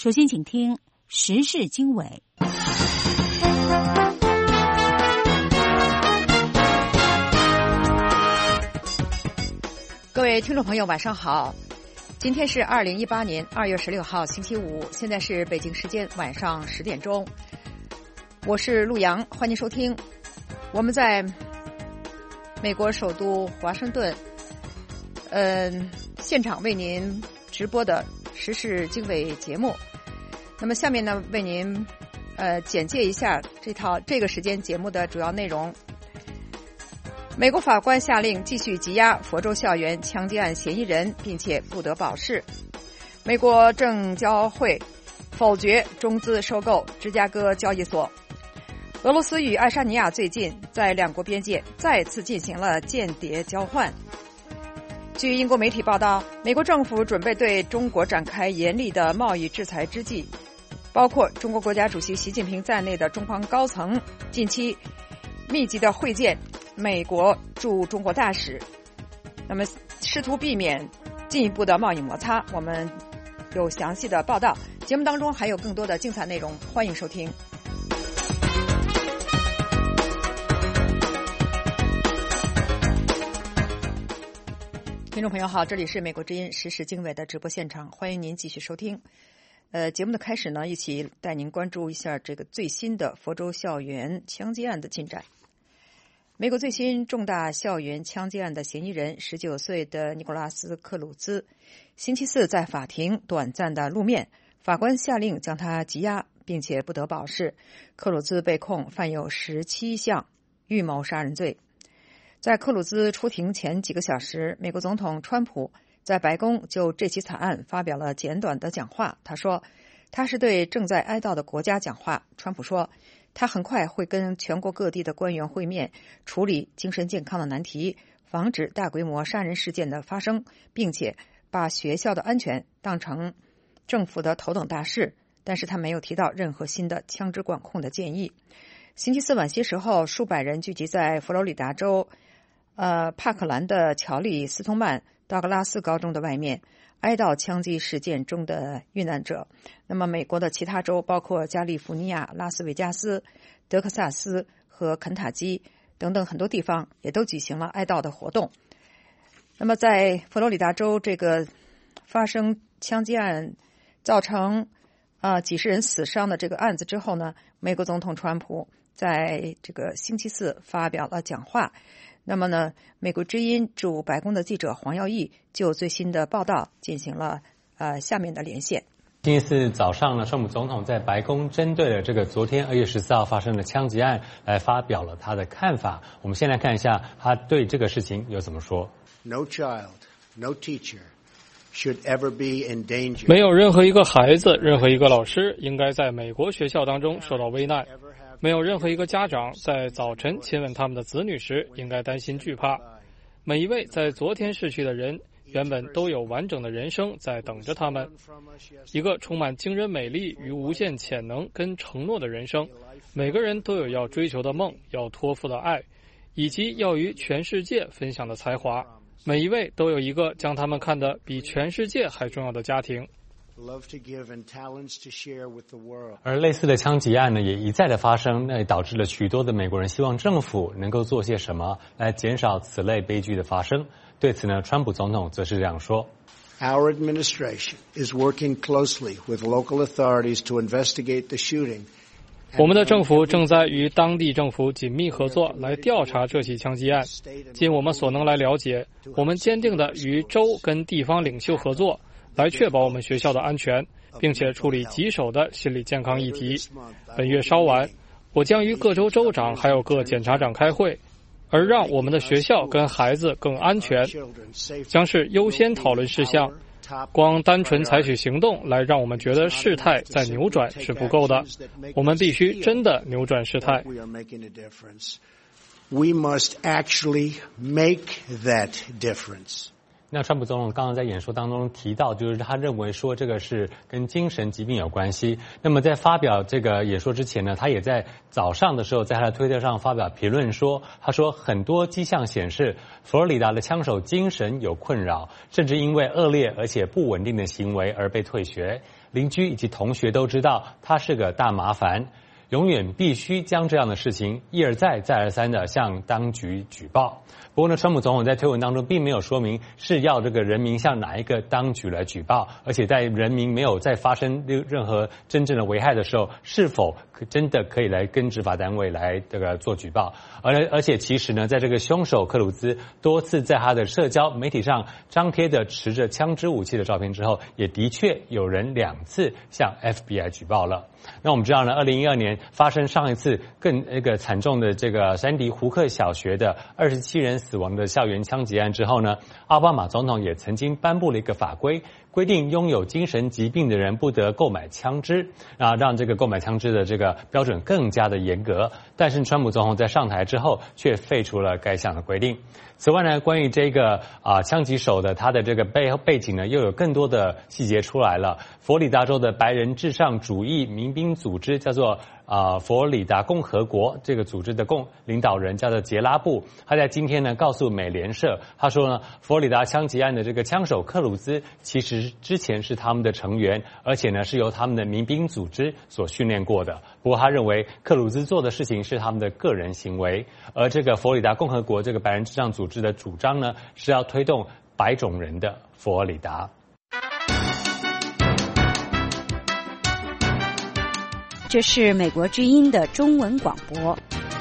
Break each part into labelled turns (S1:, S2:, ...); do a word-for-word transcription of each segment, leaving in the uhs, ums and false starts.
S1: 首先请听时事经纬。
S2: 各位听众朋友晚上好，今天是二零一八年二月十六号星期五，现在是北京时间晚上十点钟，我是陆阳，欢迎收听我们在美国首都华盛顿嗯、呃、现场为您直播的时事经纬节目。那么下面呢，为您呃简介一下这套这个时间节目的主要内容。美国法官下令继续羁押佛州校园枪击案嫌疑人，并且不得保释。美国证交会否决中资收购芝加哥交易所。俄罗斯与爱沙尼亚最近在两国边界再次进行了间谍交换。据英国媒体报道，美国政府准备对中国展开严厉的贸易制裁之际，包括中国国家主席习近平在内的中方高层近期密集的会见美国驻中国大使，那么试图避免进一步的贸易摩擦。我们有详细的报道，节目当中还有更多的精彩内容，欢迎收听。听众朋友好，这里是美国之音时事经纬的直播现场，欢迎您继续收听。呃，节目的开始呢，一起带您关注一下这个最新的佛州校园枪击案的进展。美国最新重大校园枪击案的嫌疑人十九岁的尼古拉斯·克鲁兹，星期四在法庭短暂的露面，法官下令将他羁押，并且不得保释。克鲁兹被控犯有十七项预谋杀人罪。在克鲁兹出庭前几个小时，美国总统川普在白宫就这起惨案发表了简短的讲话。他说，他是对正在哀悼的国家讲话。川普说，他很快会跟全国各地的官员会面，处理精神健康的难题，防止大规模杀人事件的发生，并且把学校的安全当成政府的头等大事。但是他没有提到任何新的枪支管控的建议。星期四晚些时候，数百人聚集在佛罗里达州呃，帕克兰的乔里斯通曼道格拉斯高中的外面，哀悼枪击事件中的遇难者。那么美国的其他州包括加利福尼亚、拉斯维加斯、德克萨斯和肯塔基等等很多地方也都举行了哀悼的活动。那么在佛罗里达州这个发生枪击案造成呃几十人死伤的这个案子之后呢，美国总统川普在这个星期四发表了讲话。那么呢，美国之音驻白宫的记者黄耀义就最新的报道进行了呃下面的连线。
S3: 星期四早上呢，川普总统在白宫针对了这个昨天二月十四号发生的枪击案来发表了他的看法。我们先来看一下他对这个事情有怎么说。
S4: No child, no teacher should ever be in danger.
S5: 没有任何一个孩子，任何一个老师应该在美国学校当中受到危难。没有任何一个家长在早晨亲吻他们的子女时应该担心惧怕。每一位在昨天逝去的人原本都有完整的人生在等着他们，一个充满惊人美丽与无限潜能跟承诺的人生。每个人都有要追求的梦，要托付的爱，以及要与全世界分享的才华。每一位都有一个将他们看得比全世界还重要的家庭。
S3: 而类似的枪击案呢，也一再的发生，那也导致了许多的美国人希望政府能够做些什么来减少此类悲剧的发生。对此呢，川普总统则是这样说。
S4: Our administration is working closely with local authorities to investigate the shooting.
S5: 我们的政府正在与当地政府紧密合作，来调查这起枪击案。尽我们所能来了解，我们坚定地与州跟地方领袖合作，来确保我们学校的安全，并且处理棘手的心理健康议题。本月稍晚，我将与各州州长还有各检察长开会，而让我们的学校跟孩子更安全将是优先讨论事项。光单纯采取行动来让我们觉得事态在扭转是不够的，我们必须真的扭转事态。
S4: We must actually make that difference.
S3: 那川普总统刚刚在演说当中提到，就是他认为说这个是跟精神疾病有关系。那么在发表这个演说之前呢，他也在早上的时候在他的推特上发表评论说，他说很多迹象显示佛罗里达的枪手精神有困扰，甚至因为恶劣而且不稳定的行为而被退学。邻居以及同学都知道他是个大麻烦，永远必须将这样的事情一而再再而三的向当局举报。不过呢，川普总统在推文当中并没有说明是要这个人民向哪一个当局来举报，而且在人民没有再发生任何真正的危害的时候，是否真的可以来跟执法单位来这个做举报。而而且其实呢，在这个凶手克鲁兹多次在他的社交媒体上张贴的持着枪支武器的照片之后，也的确有人两次向 F B I 举报了。那我们知道呢，二零一二年发生上一次更那个惨重的这个山迪胡克小学的二十七人死亡的校园枪击案之后呢，奥巴马总统也曾经颁布了一个法规，规定拥有精神疾病的人不得购买枪支，啊，让这个购买枪支的这个标准更加的严格。但是川普总统在上台之后却废除了该项的规定。此外呢，关于这个啊枪击手的他的这个背背景呢，又有更多的细节出来了。佛罗里达州的白人至上主义民兵组织叫做啊佛罗里达共和国，这个组织的共领导人叫做杰拉布，他在今天呢告诉美联社，他说呢，佛罗里达枪击案的这个枪手克鲁兹其实之前是他们的成员，而且呢是由他们的民兵组织所训练过的。不过他认为克鲁兹做的事情是他们的个人行为，而这个佛罗里达共和国这个白人至上组织的主张呢，是要推动白种人的佛罗里达。
S1: 这是美国之音的中文广播。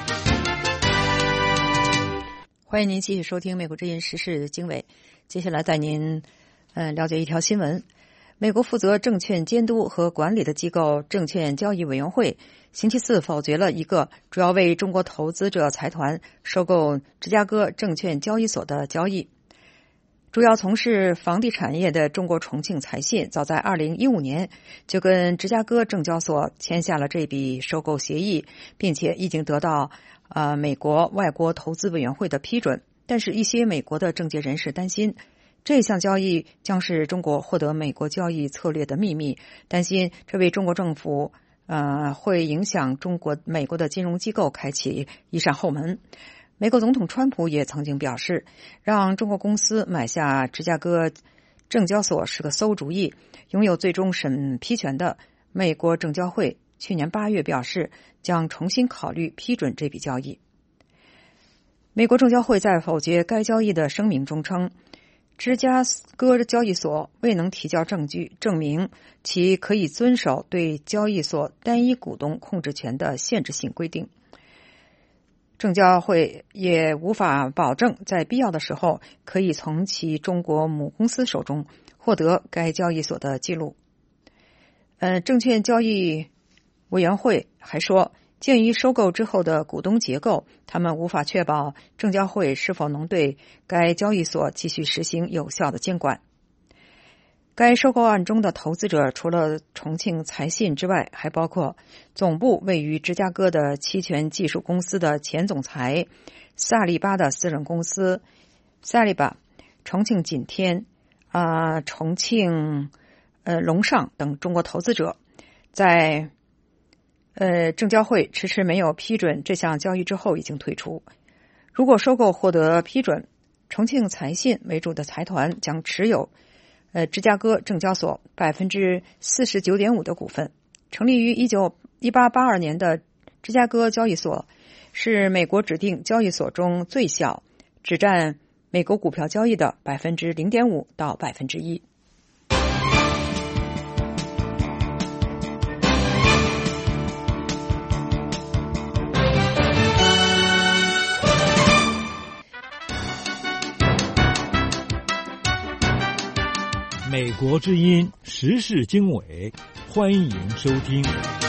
S2: 欢迎您继续收听美国之音时事经纬。接下来带您呃了解一条新闻。美国负责证券监督和管理的机构证券交易委员会星期四否决了一个主要为中国投资者财团收购芝加哥证券交易所的交易。主要从事房地产业的中国重庆财信早在二零一五年就跟芝加哥证交所签下了这笔收购协议，并且已经得到呃美国外国投资委员会的批准。但是一些美国的政界人士担心这项交易将是中国获得美国交易策略的秘密，担心这为中国政府呃会影响中国美国的金融机构开启一扇后门。美国总统川普也曾经表示，让中国公司买下芝加哥证交所是个馊主意。拥有最终审批权的美国证交会去年八月表示，将重新考虑批准这笔交易。美国证交会在否决该交易的声明中称，芝加哥交易所未能提交证据证明其可以遵守对交易所单一股东控制权的限制性规定。证交会也无法保证在必要的时候可以从其中国母公司手中获得该交易所的记录。呃，证券交易委员会还说，鉴于收购之后的股东结构，他们无法确保证交会是否能对该交易所继续实行有效的监管。该收购案中的投资者除了重庆财信之外，还包括总部位于芝加哥的期权技术公司的前总裁萨利巴的私人公司萨利巴、重庆锦天、啊、呃、重庆呃龙尚等中国投资者。在呃证交会迟迟没有批准这项交易之后已经退出。如果收购获得批准，重庆财信为主的财团将持有呃，芝加哥证交所百分之四十九点五的股份。成立于一九一八八二年的芝加哥交易所是美国指定交易所中最小，只占美国股票交易的百分之零点五到百分之一。
S6: 美国之音时事经纬，欢迎收听。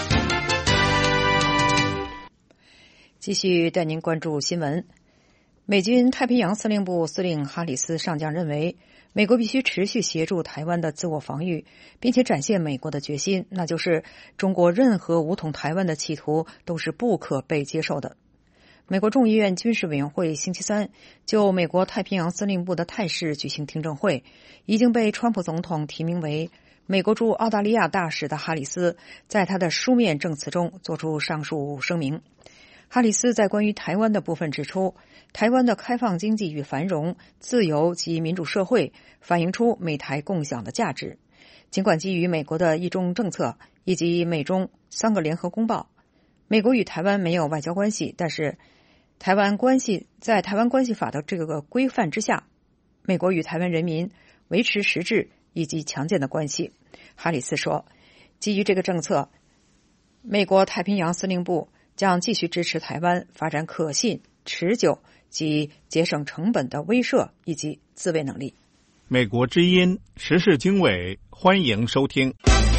S2: 继续带您关注新闻。美军太平洋司令部司令哈里斯上将认为，美国必须持续协助台湾的自我防御，并且展现美国的决心，那就是中国任何武统台湾的企图都是不可被接受的。 美国众议院军事委员会星期三就美国太平洋司令部的态势举行听证会，已经被川普总统提名为美国驻澳大利亚大使的哈里斯在他的书面证词中作出上述声明。哈里斯在关于台湾的部分指出，台湾的开放经济与繁荣、自由及民主社会反映出美台共享的价值。尽管基于美国的一中政策以及美中三个联合公报，美国与台湾没有外交关系，但是台湾关系在台湾关系法的这个规范之下，美国与台湾人民维持实质以及强健的关系。哈里斯说，基于这个政策，美国太平洋司令部将继续支持台湾发展可信、持久及节省成本的威慑以及自卫能力。
S7: 美国之音时事经纬，欢迎收听。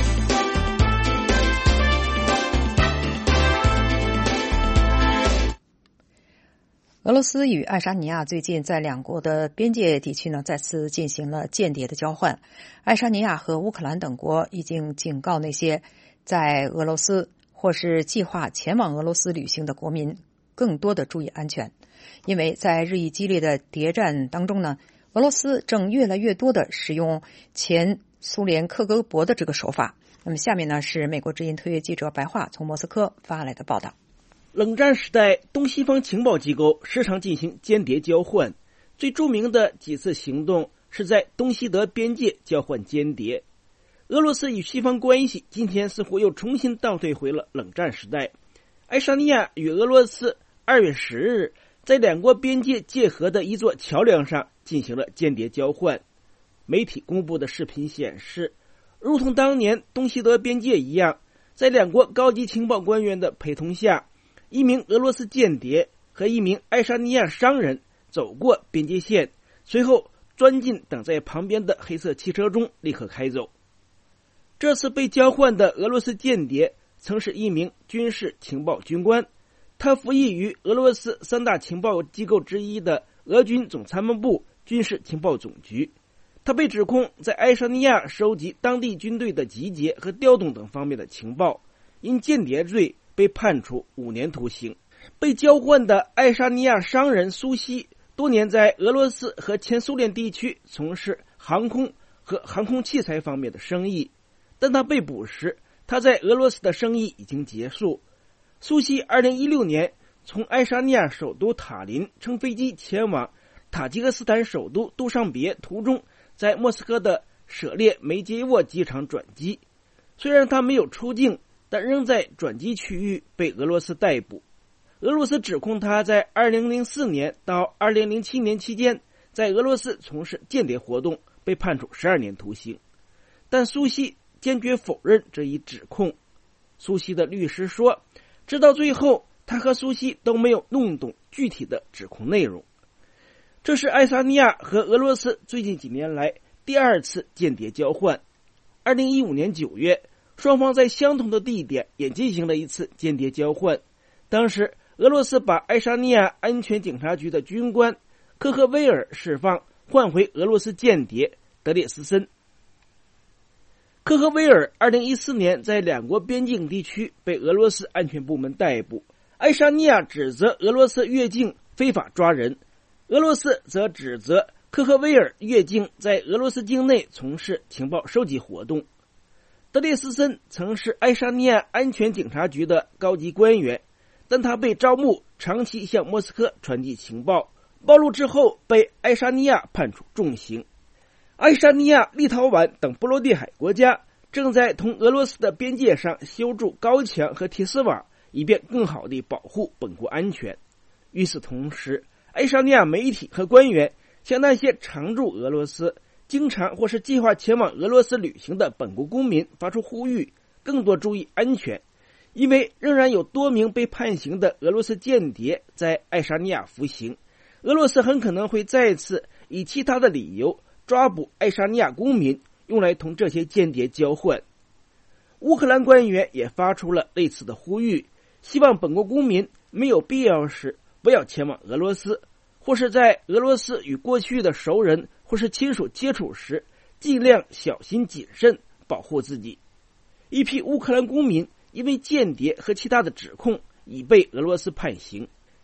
S2: 俄罗斯与爱沙尼亚最近在两国的边界地区呢再次进行了间谍的交换。爱沙尼亚和乌克兰等国已经警告那些在俄罗斯或是计划前往俄罗斯旅行的国民更多的注意安全，因为在日益激烈的谍战当中呢，俄罗斯正越来越多的使用前苏联克格勃的这个手法。那么下面呢是美国之音特约记者白桦从莫斯科发来的报道。
S8: 冷战时代，东西方情报机构时常进行间谍交换，最著名的几次行动是在东西德边界交换间谍。俄罗斯与西方关系今天似乎又重新倒退回了冷战时代。爱沙尼亚与俄罗斯二月十日在两国边界界河的一座桥梁上进行了间谍交换。媒体公布的视频显示，如同当年东西德边界一样，在两国高级情报官员的陪同下，一名俄罗斯间谍和一名爱沙尼亚商人走过边界线，随后钻进等在旁边的黑色汽车中立刻开走。这次被交换的俄罗斯间谍曾是一名军事情报军官，他服役于俄罗斯三大情报机构之一的俄军总参谋部军事情报总局。他被指控在爱沙尼亚收集当地军队的集结和调动等方面的情报，因间谍罪被判处五年徒刑。被交换的爱沙尼亚商人苏西多年在俄罗斯和前苏联地区从事航空和航空器材方面的生意，但他被捕时，他在俄罗斯的生意已经结束。苏西二零一六年从爱沙尼亚首都塔林乘飞机前往塔吉克斯坦首都杜尚别途中，在莫斯科的舍列梅捷沃机场转机。虽然他没有出境，但仍在转机区域被俄罗斯逮捕。俄罗斯指控他在二零零四年到二零零七年期间在俄罗斯从事间谍活动，被判处十二年徒刑。但苏西坚决否认这一指控。苏西的律师说，直到最后他和苏西都没有弄懂具体的指控内容。这是爱沙尼亚和俄罗斯最近几年来第二次间谍交换。二零一五年九月，双方在相同的地点也进行了一次间谍交换。当时俄罗斯把爱沙尼亚安全警察局的军官科赫威尔释放，换回俄罗斯间谍德列斯森。科赫威尔二零一四年在两国边境地区被俄罗斯安全部门逮捕。爱沙尼亚指责俄罗斯越境非法抓人，俄罗斯则指责科赫威尔越境在俄罗斯境内从事情报收集活动。德列斯森曾是爱沙尼亚安全警察局的高级官员，但他被招募长期向莫斯科传递情报，暴露之后被爱沙尼亚判处重刑。爱沙尼亚、立陶宛等波罗的海国家正在同俄罗斯的边界上修筑高墙和铁丝网，以便更好地保护本国安全。与此同时，爱沙尼亚媒体和官员向那些常驻俄罗斯、经常或是计划前往俄罗斯旅行的本国公民发出呼吁，更多注意安全，因为仍然有多名被判刑的俄罗斯间谍在爱沙尼亚服刑。俄罗斯很可能会再次以其他的理由抓捕爱沙尼亚公民，用来同这些间谍交换。乌克兰官员也发出了类似的呼吁，希望本国公民没有必要时不要前往俄罗斯，或是在俄罗斯与过去的熟人或是亲属接触时尽量小心谨慎，保护自己。一批乌克兰公民因为间谍和其他的指控已被俄罗斯判刑。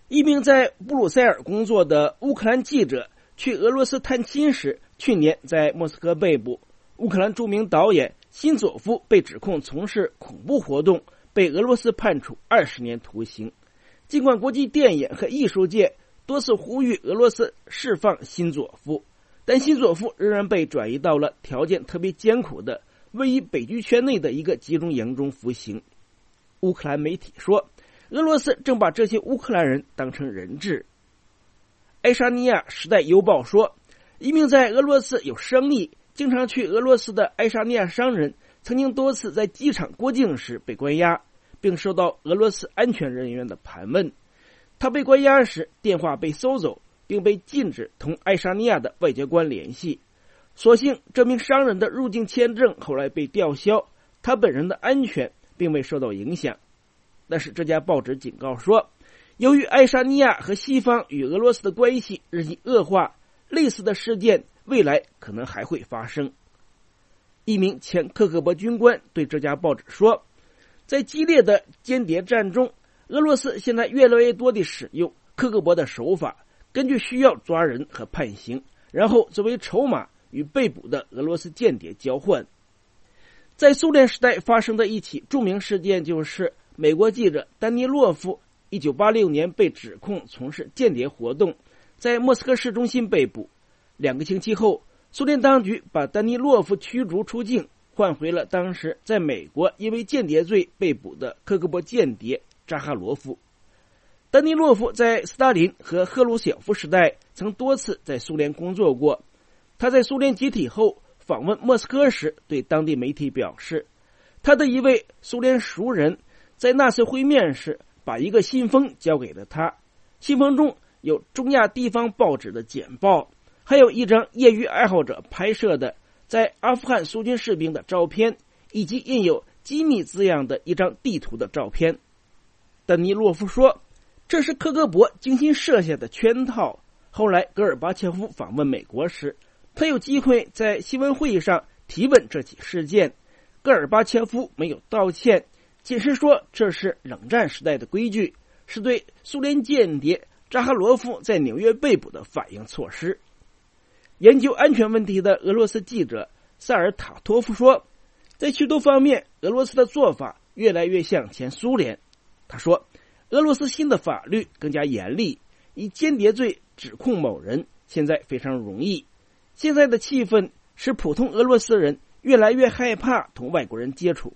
S8: 一名在布鲁塞尔工作的乌克兰记者去俄罗斯探亲时，去年在莫斯科被捕。乌克兰著名导演辛佐夫被指控从事恐怖活动，被俄罗斯判处二十年徒刑。尽管国际电影和艺术界多次呼吁俄罗斯释放辛佐夫，但辛佐夫仍然被转移到了条件特别艰苦的位于北极圈内的一个集中营中服刑。乌克兰媒体说，俄罗斯正把这些乌克兰人当成人质。爱沙尼亚时代邮报说，一名在俄罗斯有生意、经常去俄罗斯的爱沙尼亚商人曾经多次在机场过境时被关押，并受到俄罗斯安全人员的盘问。他被关押时，电话被搜走，并被禁止同爱沙尼亚的外交官联系。所幸这名商人的入境签证后来被吊销，他本人的安全并未受到影响。但是这家报纸警告说，由于爱沙尼亚和西方与俄罗斯的关系日益恶化，类似的事件未来可能还会发生。一名前克格勃军官对这家报纸说，在激烈的间谍战中，俄罗斯现在越来越多地使用克格勃的手法，根据需要抓人和判刑，然后作为筹码与被捕的俄罗斯间谍交换。在苏联时代发生的一起著名事件就是美国记者丹尼洛夫一九八六年被指控从事间谍活动，在莫斯科市中心被捕。两个星期后，苏联当局把丹尼洛夫驱逐出境，换回了当时在美国因为间谍罪被捕的克格勃间谍扎哈罗夫。丹尼洛夫在斯大林和赫鲁晓夫时代曾多次在苏联工作过。他在苏联解体后访问莫斯科时，对当地媒体表示，他的一位苏联熟人在那次会面时把一个信封交给了他，信封中有中亚地方报纸的简报，还有一张业余爱好者拍摄的在阿富汗苏军士兵的照片，以及印有机密字样的一张地图的照片。丹尼洛夫说，这是克格勃精心设下的圈套。后来戈尔巴乔夫访问美国时，他有机会在新闻会议上提问这起事件，戈尔巴乔夫没有道歉，仅是说这是冷战时代的规矩，是对苏联间谍扎哈罗夫在纽约被捕的反应措施。研究安全问题的俄罗斯记者萨尔塔托夫说，在许多方面俄罗斯的做法越来越像前苏联。他说，俄罗斯新的法律更加严厉，以间谍罪指控某人现在非常容易。现在的气氛使普通俄罗斯人越来越害怕同外国人接触。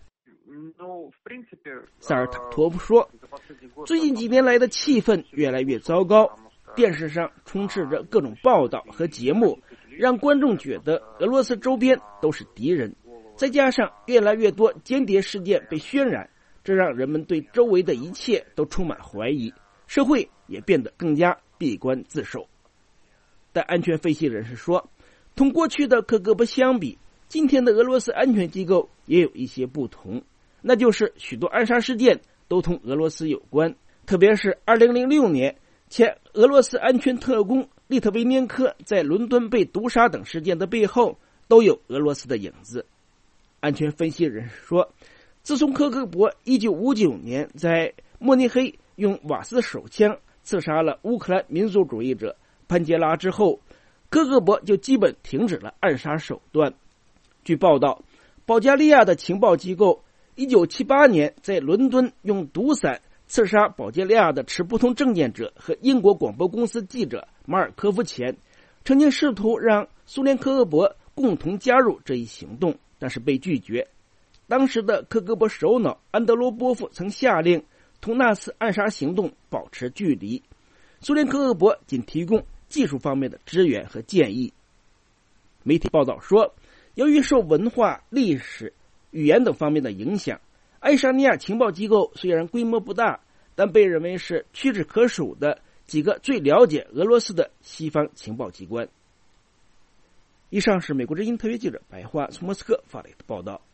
S8: 萨尔塔托夫说，最近几年来的气氛越来越糟糕，电视上充斥着各种报道和节目，让观众觉得俄罗斯周边都是敌人，再加上越来越多间谍事件被渲染，这让人们对周围的一切都充满怀疑，社会也变得更加闭关自守。但安全分析人士说，同过去的克格勃相比，今天的俄罗斯安全机构也有一些不同，那就是许多暗杀事件都同俄罗斯有关，特别是二零零六年前俄罗斯安全特工利特维年科在伦敦被毒杀等事件的背后都有俄罗斯的影子。安全分析人士说，自从克格勃一九五九年在慕尼黑用瓦斯手枪刺杀了乌克兰民族主义者潘杰拉之后，克格勃就基本停止了暗杀手段。据报道，保加利亚的情报机构一九七八年在伦敦用毒伞刺杀保加利亚的持不同政见者和英国广播公司记者马尔科夫前，曾经试图让苏联克格勃共同加入这一行动，但是被拒绝。当时的克格勃首脑安德罗波夫曾下令同那次暗杀行动保持距离，苏联克格勃仅提供技术方面的支援和建议。媒体报道说，由于受文化、历史、语言等方面的影响，爱沙尼亚情报机构虽然规模不大，但被认为是屈指可数的几个最了解俄罗斯的西方情报机关。以上是美国之音特约记者白桦从莫斯科发来的报道。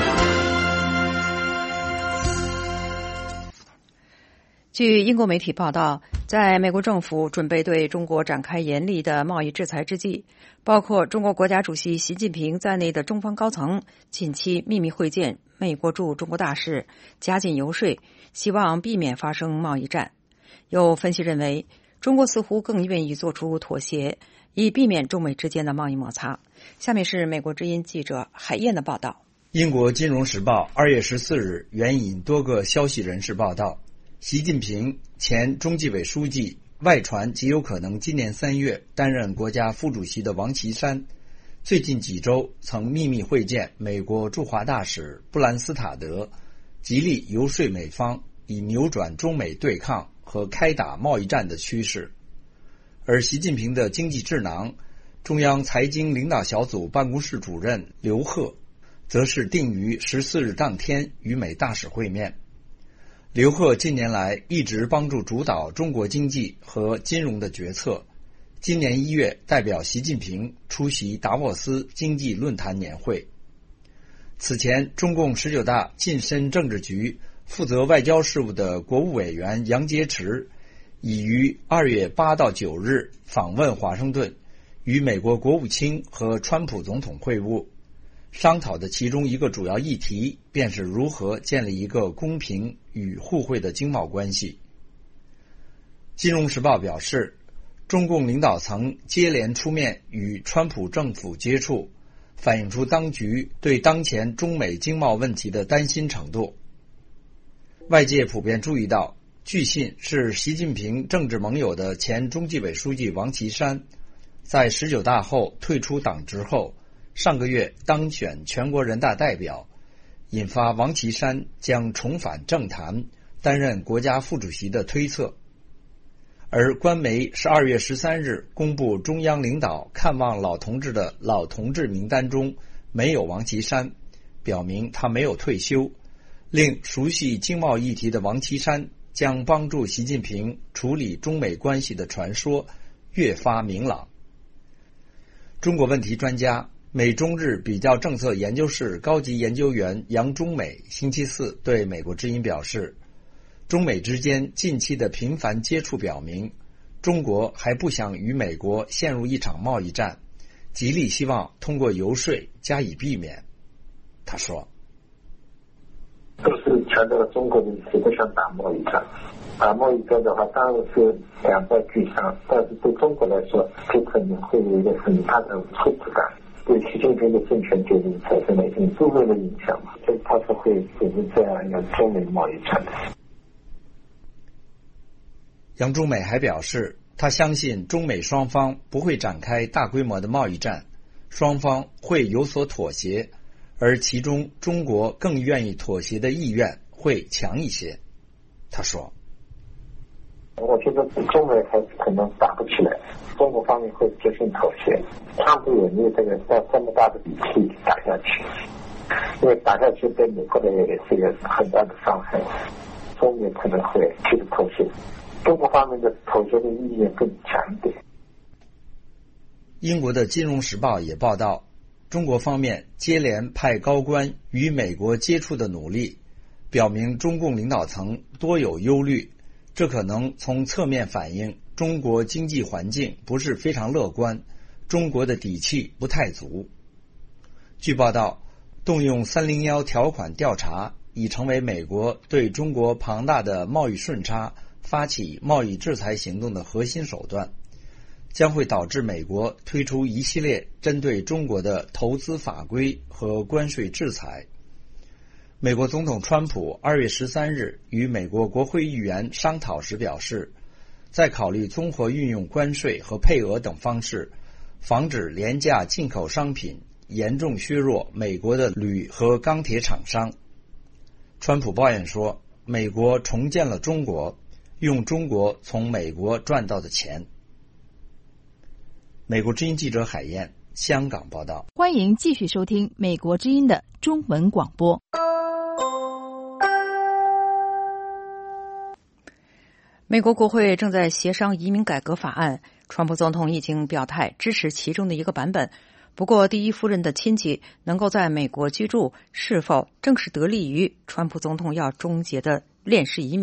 S2: 据英国媒体报道， 在美国政府准备对中国展开严厉的贸易制裁之际，包括中国国家主席习近平在内的中方高层近期秘密会见美国驻中国大使，加紧游说，希望避免发生贸易战。有分析认为，中国似乎更愿意做出妥协，以避免中美之间的贸易摩擦。下面是美国之音记者海燕的报道。
S9: 英国金融时报二月十四日援引多个消息人士报道，习近平前中纪委书记外传极有可能今年三月担任国家副主席的王岐山，最近几周曾秘密会见美国驻华大使布兰斯塔德，极力游说美方以扭转中美对抗和开打贸易战的趋势。而习近平的经济智囊、中央财经领导小组办公室主任刘鹤，则是定于十四日当天与美大使会面。刘鹤近年来一直帮助主导中国经济和金融的决策，今年一月代表习近平出席达沃斯经济论坛年会。此前，中共十九大近身政治局负责外交事务的国务委员杨洁篪已于二月八到九日访问华盛顿，与美国国务卿和川普总统会晤，商讨的其中一个主要议题便是如何建立一个公平与互惠的经贸关系。金融时报表示，中共领导层接连出面与川普政府接触，反映出当局对当前中美经贸问题的担心程度。外界普遍注意到，据信是习近平政治盟友的前中纪委书记王岐山，在十九大后退出党职后，上个月当选全国人大代表，引发王岐山将重返政坛担任国家副主席的推测。而官媒是二月十三日公布中央领导看望老同志的老同志名单中没有王岐山，表明他没有退休，令熟悉经贸议题的王岐山将帮助习近平处理中美关系的传说越发明朗。中国问题专家、美中日比较政策研究室高级研究员杨中美星期四对美国之音表示，中美之间近期的频繁接触表明，中国还不想与美国陷入一场贸易战，极力希望通过游说加以避免。他说，
S10: 都是强调中国人谁不想打贸易战，打贸易战的话当然是两败俱伤，但是对中国来说，这可能会有一个很大的挫折感，对习近平的政权决定产生了一定负面的影响，所以他才会组织这样一个中美贸易战。
S9: 杨中美还表示，他相信中美双方不会展开大规模的贸易战，双方会有所妥协，而其中中国更愿意妥协的意愿会强一些。他说，
S10: 我觉得中美还可能打不起来，中国方面会决心妥协，川普也没有这个这么大的底气打下去，因为打下去对美国的也是一个很大的伤害，中美可能会去妥协，中国方面的妥协的意愿更强一点。
S9: 英国的《金融时报》也报道，中国方面接连派高官与美国接触的努力，表明中共领导层多有忧虑，这可能从侧面反映中国经济环境不是非常乐观，中国的底气不太足。据报道，动用三零一条款调查已成为美国对中国庞大的贸易顺差发起贸易制裁行动的核心手段，将会导致美国推出一系列针对中国的投资法规和关税制裁。美国总统川普二月十三日与美国国会议员商讨时表示，在考虑综合运用关税和配额等方式，防止廉价进口商品严重削弱美国的铝和钢铁厂商。川普抱怨说，美国重建了中国，用中国从美国赚到的钱。美国之音记者海燕，香港报道。
S11: 欢迎继续收听美国之音的中文广播。
S2: 美国国会正在协商移民改革法案，川普总统已经表态支持其中的一个版本。不过，第一夫人的亲戚能够在美国居住，是否正是得力于川普总统要终结的链式移民，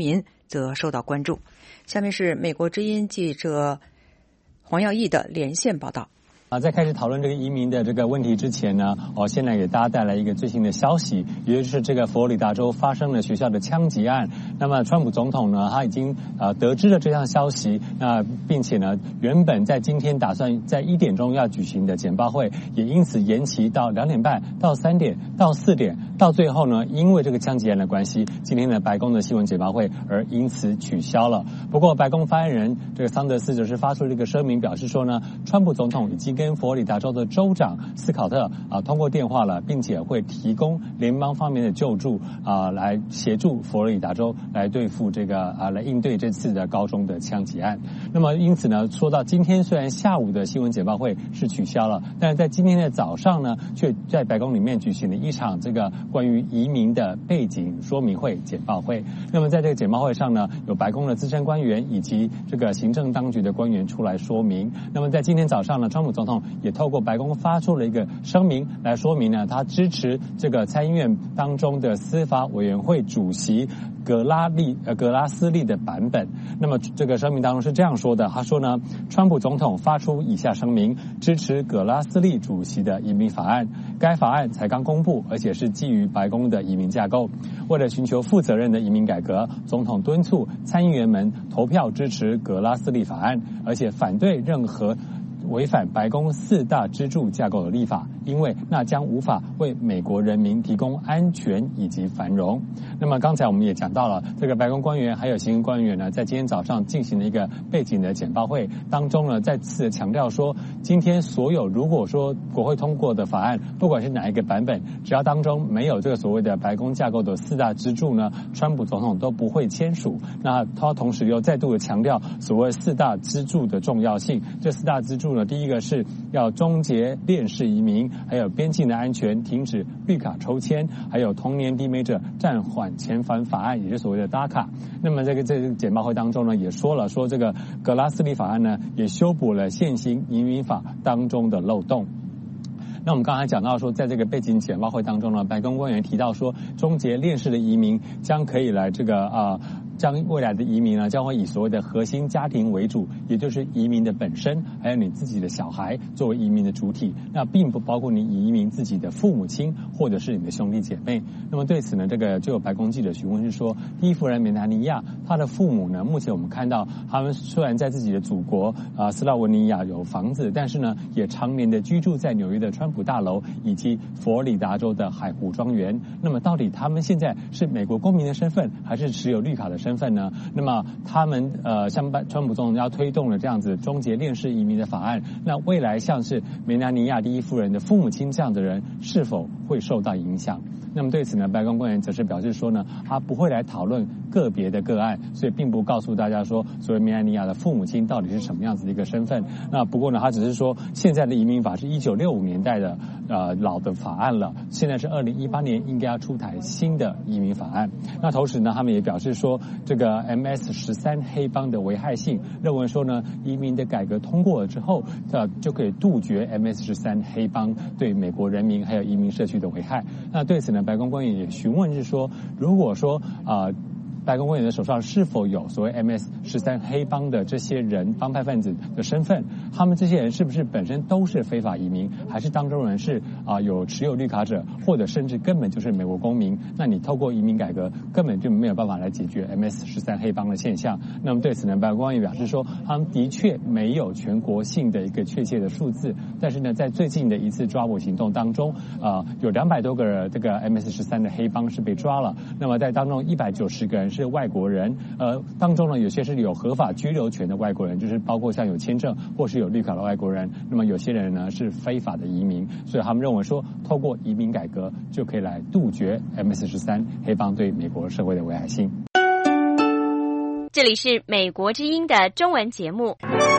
S2: 则受到关注。下面是美国之音记者黄耀义的连线报道。
S3: 啊，在开始讨论这个移民的这个问题之前呢，我先来给大家带来一个最新的消息，也就是这个佛罗里达州发生了学校的枪击案。那么，川普总统呢，他已经呃得知了这项消息，那并且呢，原本在今天打算在一点钟要举行的简报会，也因此延期到两点半、到三点、到四点，到最后呢，因为这个枪击案的关系，今天的白宫的新闻简报会而因此取消了。不过，白宫发言人这个桑德斯则是发出了一个声明，表示说呢，川普总统已经跟佛罗里达州的州长斯考特啊通过电话了，并且会提供联邦方面的救助啊，来协助佛罗里达州来对付这个啊来应对这次的高中的枪击案。那么因此呢，说到今天虽然下午的新闻简报会是取消了，但是在今天的早上呢，却在白宫里面举行了一场这个关于移民的背景说明会简报会。那么在这个简报会上呢，有白宫的资深官员以及这个行政当局的官员出来说明。那么在今天早上呢，川普总统也透过白宫发出了一个声明来说明呢，他支持这个参议院当中的司法委员会主席格拉利呃格拉斯利的版本。那么这个声明当中是这样说的，他说呢，川普总统发出以下声明，支持格拉斯利主席的移民法案。该法案才刚公布，而且是基于白宫的移民架构。为了寻求负责任的移民改革，总统敦促参议员们投票支持格拉斯利法案，而且反对任何违反白宫四大支柱架构的立法，因为那将无法为美国人民提供安全以及繁荣。那么刚才我们也讲到了，这个白宫官员还有行政官员呢，在今天早上进行了一个背景的简报会当中呢，再次强调说，今天所有如果说国会通过的法案，不管是哪一个版本，只要当中没有这个所谓的白宫架构的四大支柱呢，川普总统都不会签署。那他同时又再度的强调所谓四大支柱的重要性。这四大支柱第一个是要终结链式移民，还有边境的安全，停止绿卡抽签，还有同年低美者暂缓遣返法案，也就是所谓的 D A C A。 那么这个这个简报会当中呢，也说了说这个格拉斯利法案呢，也修补了现行移民法当中的漏洞。那我们刚才讲到说，在这个背景简报会当中呢，白宫官员提到说，终结链式的移民将可以来这个啊。呃将未来的移民呢，将会以所谓的核心家庭为主，也就是移民的本身，还有你自己的小孩作为移民的主体，那并不包括你移民自己的父母亲或者是你的兄弟姐妹。那么对此呢，这个就有白宫记者询问是说，第一夫人梅兰妮亚她的父母呢，目前我们看到他们虽然在自己的祖国啊、呃、斯拉文尼亚有房子，但是呢，也常年的居住在纽约的川普大楼以及佛罗里达州的海湖庄园。那么到底他们现在是美国公民的身份，还是持有绿卡的身份身份呢？那么他们呃，像川普总统要推动了这样子终结链式移民的法案，那未来像是梅兰妮亚第一夫人的父母亲这样的人，是否会受到影响？那么对此呢，白宫官员则是表示说呢，他不会来讨论个别的个案，所以并不告诉大家说，所谓梅兰妮亚的父母亲到底是什么样子的一个身份。那不过呢，他只是说，现在的移民法是一九六五年代的呃老的法案了，现在是二零一八年应该要出台新的移民法案。那同时呢，他们也表示说，这个 M S 十三 黑帮的危害性，认为说呢，移民的改革通过了之后，呃就可以杜绝 M S 十三 黑帮对美国人民还有移民社区的危害。那对此呢，白宫官员也询问是说，如果说啊。呃白宫官员的手上是否有所谓 M S 十三 黑帮的这些人帮派分子的身份？他们这些人是不是本身都是非法移民，还是当中人是啊、呃、有持有绿卡者，或者甚至根本就是美国公民？那你透过移民改革根本就没有办法来解决 M S 十三 黑帮的现象。那么对此呢，白宫官员表示说，他们的确没有全国性的一个确切的数字，但是呢，在最近的一次抓捕行动当中，啊、呃、有两百多个这个 M S 十三 的黑帮是被抓了。那么在当中一百九十个人是外国人，呃，当中呢有些是有合法居留权的外国人，就是包括像有签证或是有绿卡的外国人。那么有些人呢是非法的移民，所以他们认为说，透过移民改革就可以来杜绝 M S 十三 黑帮对美国社会的危害性。
S12: 这里是美国之音的中文节目。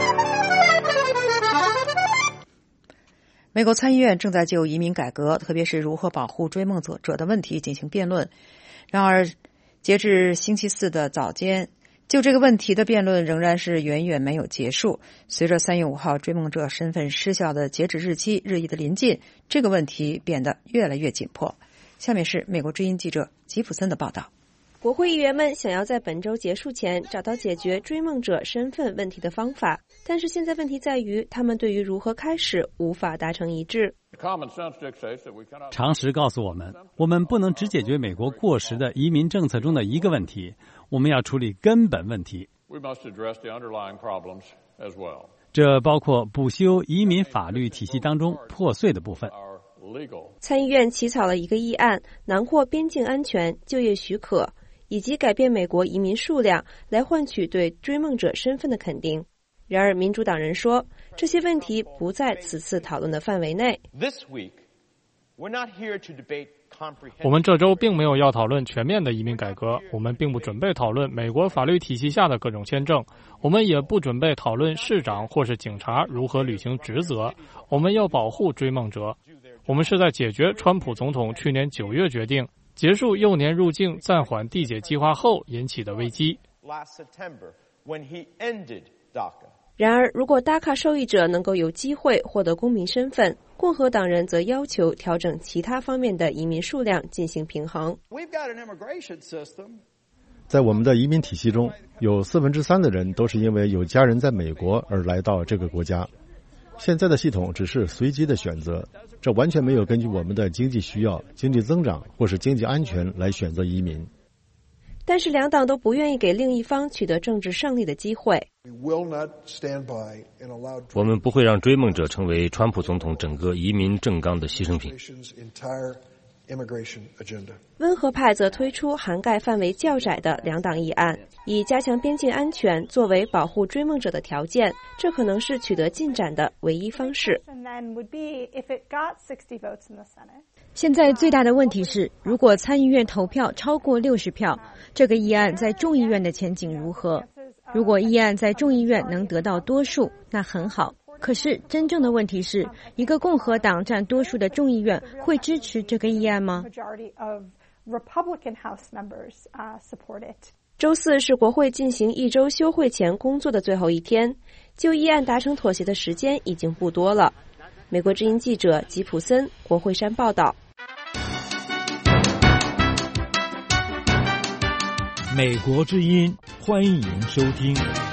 S2: 美国参议院正在就移民改革，特别是如何保护追梦者者的问题进行辩论。然而截至星期四的早间，就这个问题的辩论仍然是远远没有结束。随着三月五号追梦者身份失效的截止日期日益的临近，这个问题变得越来越紧迫。下面是美国之音记者吉普森的报道。
S13: 国会议员们想要在本周结束前找到解决追梦者身份问题的方法，但是现在问题在于他们对于如何开始无法达成一致。
S14: 常识告诉我们，我们不能只解决美国过时的移民政策中的一个问题，我们要处理根本问题。这包括补修移民法律体系当中破碎的部分。
S13: 参议院起草了一个议案，囊括边境安全、就业许可以及改变美国移民数量来换取对追梦者身份的肯定。然而民主党人说，这些问题不在此次讨论的范围内。
S5: 我们这周并没有要讨论全面的移民改革，我们并不准备讨论美国法律体系下的各种签证，我们也不准备讨论市长或是警察如何履行职责。我们要保护追梦者。我们是在解决川普总统去年九月决定结束幼年入境暂缓递解计划后引起的危机。
S13: 然而，如果 D A C A 受益者能够有机会获得公民身份，共和党人则要求调整其他方面的移民数量进行平衡。
S15: 在我们的移民体系中，有四分之三的人都是因为有家人在美国而来到这个国家。现在的系统只是随机的选择，这完全没有根据我们的经济需要、经济增长或是经济安全来选择移民。
S13: 但是两党都不愿意给另一方取得政治胜利的机会。
S16: 我们不会让追梦者成为川普总统整个移民政纲的牺牲品。
S13: 温和派则推出涵盖范围较窄的两党议案，以加强边境安全作为保护追梦者的条件，这可能是取得进展的唯一方式。
S1: 现在最大的问题是，如果参议院投票超过六十票，这个议案在众议院的前景如何？如果议案在众议院能得到多数，那很好。可是真正的问题是，一个共和党占多数的众议院会支持这个议案吗？
S13: 周四是国会进行一周休会前工作的最后一天，就议案达成妥协的时间已经不多了。美国之音记者吉普森，国会山报道。
S6: 美国之音，欢迎收听。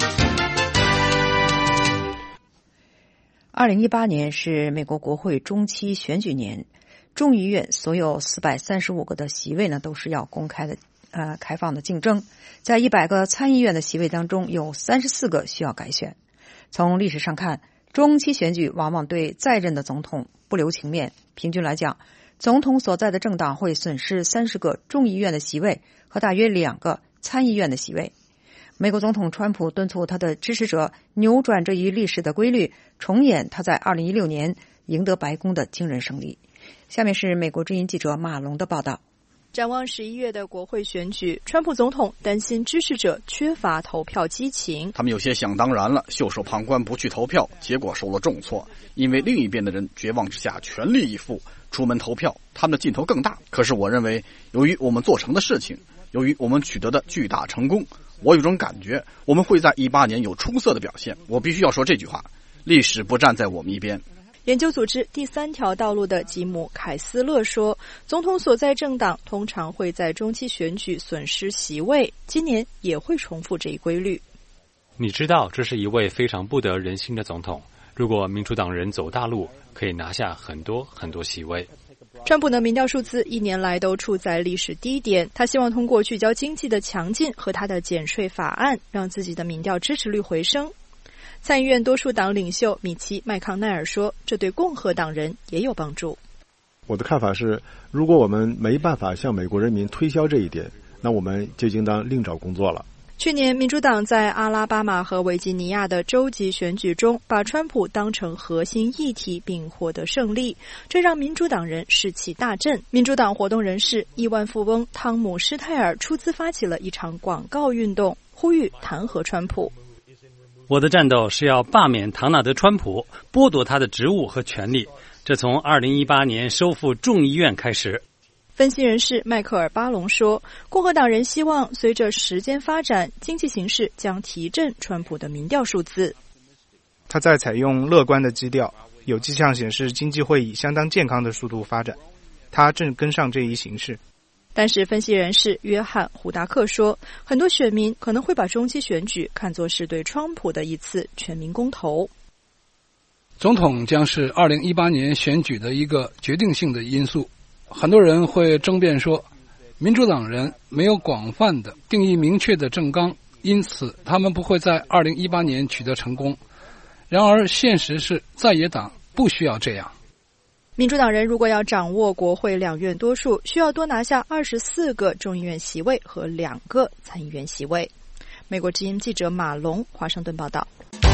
S2: 二零一八年是美国国会中期选举年，众议院所有四百三十五个的席位呢都是要公开的呃开放的竞争，在一百个参议院的席位当中有三十四个需要改选。从历史上看，中期选举往往对在任的总统不留情面，平均来讲，总统所在的政党会损失三十个众议院的席位和大约两个参议院的席位。美国总统川普敦促他的支持者扭转这一历史的规律，重演他在二零一六年赢得白宫的惊人胜利。下面是美国之音记者马龙的报道。
S17: 展望十一月的国会选举，川普总统担心支持者缺乏投票激情。
S18: 他们有些想当然了，袖手旁观不去投票，结果受了重挫，因为另一边的人绝望之下全力以赴出门投票，他们的劲头更大。可是我认为，由于我们做成的事情，由于我们取得的巨大成功，我有种感觉，我们会在一八年有出色的表现。我必须要说这句话：历史不站在我们一边。
S17: 研究组织第三条道路的吉姆·凯斯勒说，总统所在政党通常会在中期选举损失席位，今年也会重复这一规律。
S3: 你知道，这是一位非常不得人心的总统，如果民主党人走大路，可以拿下很多很多席位。
S17: 川普的民调数字一年来都处在历史低点，他希望通过聚焦经济的强劲和他的减税法案，让自己的民调支持率回升。参议院多数党领袖米奇·麦康奈尔说，这对共和党人也有帮助。
S15: 我的看法是，如果我们没办法向美国人民推销这一点，那我们就应当另找工作了。
S17: 去年民主党在阿拉巴马和维吉尼亚的州级选举中把川普当成核心议题并获得胜利，这让民主党人士气大振。民主党活动人士亿万富翁汤姆·施泰尔出资发起了一场广告运动，呼吁弹劾川普。
S14: 我的战斗是要罢免唐纳德·川普，剥夺他的职务和权利，这从二零一八年收复众议院开始。
S17: 分析人士迈克尔·巴隆说，共和党人希望随着时间发展，经济形势将提振川普的民调数字。
S19: 他在采用乐观的基调，有迹象显示经济会以相当健康的速度发展，他正跟上这一形势。
S17: 但是分析人士约翰·胡达克说，很多选民可能会把中期选举看作是对川普的一次全民公投。
S20: 总统将是二零一八年选举的一个决定性的因素。很多人会争辩说，民主党人没有广泛的定义明确的政纲，因此他们不会在二零一八年取得成功。然而现实是，在野党不需要这样。
S17: 民主党人如果要掌握国会两院多数，需要多拿下二十四个众议院席位和两个参议院席位。美国之音记者马龙华盛顿报道。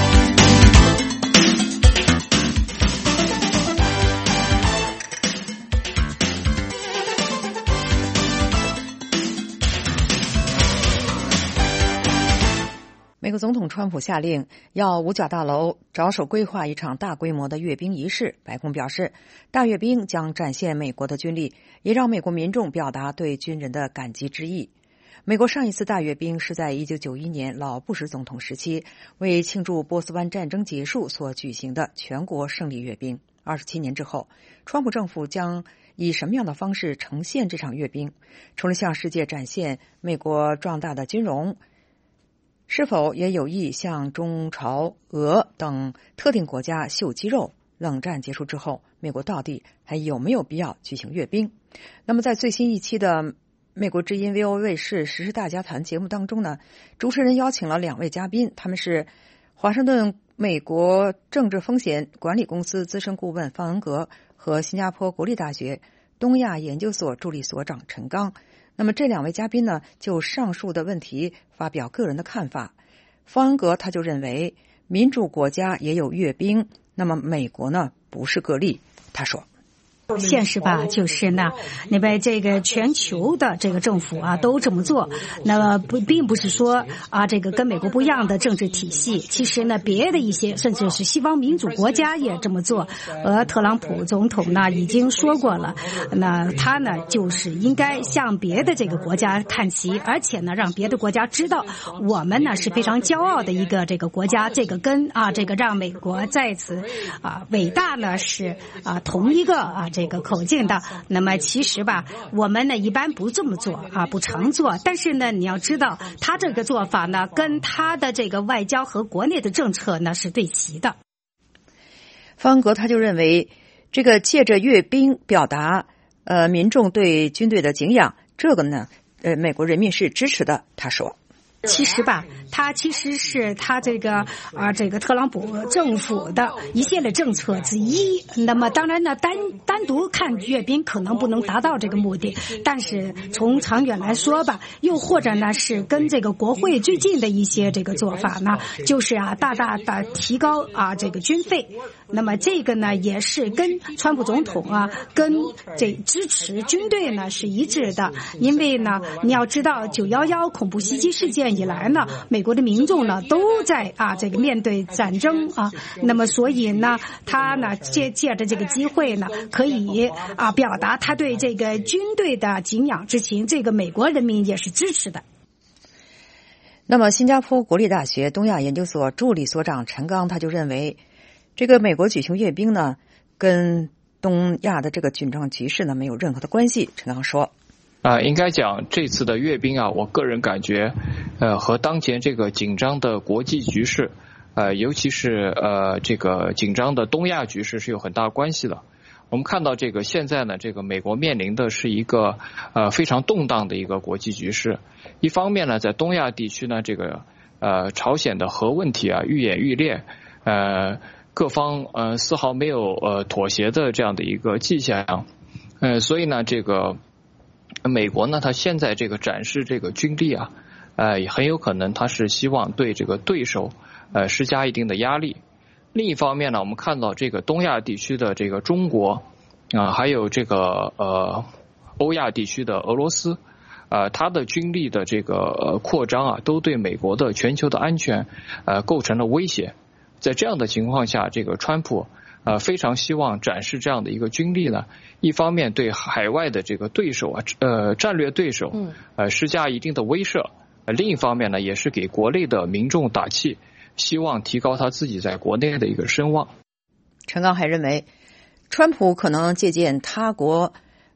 S2: 美国总统川普下令要五角大楼着手规划一场大规模的阅兵仪式。白宫表示，大阅兵将展现美国的军力，也让美国民众表达对军人的感激之意。美国上一次大阅兵是在一九九一年老布什总统时期，为庆祝波斯湾战争结束所举行的全国胜利阅兵。二十七年之后，川普政府将以什么样的方式呈现这场阅兵？除了向世界展现美国壮大的军容，是否也有意向中朝俄等特定国家秀肌肉？冷战结束之后，美国到底还有没有必要举行阅兵？那么在最新一期的美国之音 V O A 卫视时事大家谈节目当中呢，主持人邀请了两位嘉宾，他们是华盛顿美国政治风险管理公司资深顾问方恩格和新加坡国立大学东亚研究所助理所长陈刚。那么这两位嘉宾呢，就上述的问题发表个人的看法。方恩格他就认为，民主国家也有阅兵，那么美国呢不是个例。他说，
S21: 现实吧，就是呢，那么这个全球的这个政府啊都这么做，那么不并不是说啊这个跟美国不一样的政治体系，其实呢别的一些甚至是西方民主国家也这么做。而特朗普总统呢已经说过了，那他呢就是应该向别的这个国家看齐，而且呢让别的国家知道我们呢是非常骄傲的一个这个国家，这个跟啊这个让美国在此啊伟大呢是啊同一个啊这个口径的。那么其实吧，我们呢一般不这么做啊，不常做。但是呢，你要知道，他这个做法呢，跟他的这个外交和国内的政策呢是对齐的。
S2: 方恩格他就认为，这个借着阅兵表达呃民众对军队的敬仰，这个呢，呃美国人民是支持的。他说。
S21: 其实吧，它其实是他这个啊，这个特朗普政府的一系列政策之一。那么当然呢，单单独看阅兵可能不能达到这个目的，但是从长远来说吧，又或者呢是跟这个国会最近的一些这个做法呢，就是啊大大的提高啊这个军费。那么这个呢也是跟川普总统啊跟这支持军队呢是一致的。因为呢你要知道九一一恐怖袭击事件以来呢，美国的民众呢都在啊这个面对战争啊，那么所以呢他呢借借着这个机会呢可以啊表达他对这个军队的敬仰之情，这个美国人民也是支持的。
S2: 那么新加坡国立大学东亚研究所助理所长陈刚他就认为，这个美国举行阅兵呢跟东亚的这个紧张局势呢没有任何的关系。陈刚说
S22: 啊、呃，应该讲这次的阅兵啊，我个人感觉，呃，和当前这个紧张的国际局势，呃，尤其是呃这个紧张的东亚局势是有很大关系的。我们看到这个现在呢，这个美国面临的是一个呃非常动荡的一个国际局势。一方面呢，在东亚地区呢，这个呃朝鲜的核问题啊愈演愈烈，呃各方呃丝毫没有呃妥协的这样的一个迹象，呃所以呢这个。美国呢，他现在这个展示这个军力啊，呃，很有可能他是希望对这个对手呃施加一定的压力。另一方面呢，我们看到这个东亚地区的这个中国啊、呃，还有这个呃欧亚地区的俄罗斯，呃，它的军力的这个、呃、扩张啊，都对美国的全球的安全呃构成了威胁。在这样的情况下，这个川普。呃，非常希望展示这样的一个军力呢，一方面对海外的这个对手啊，呃，战略对手，呃，施加一定的威慑；呃，另一方面呢，也是给国内的民众打气，希望提高他自己在国内的一个声望。
S2: 陈刚还认为，川普可能借鉴他国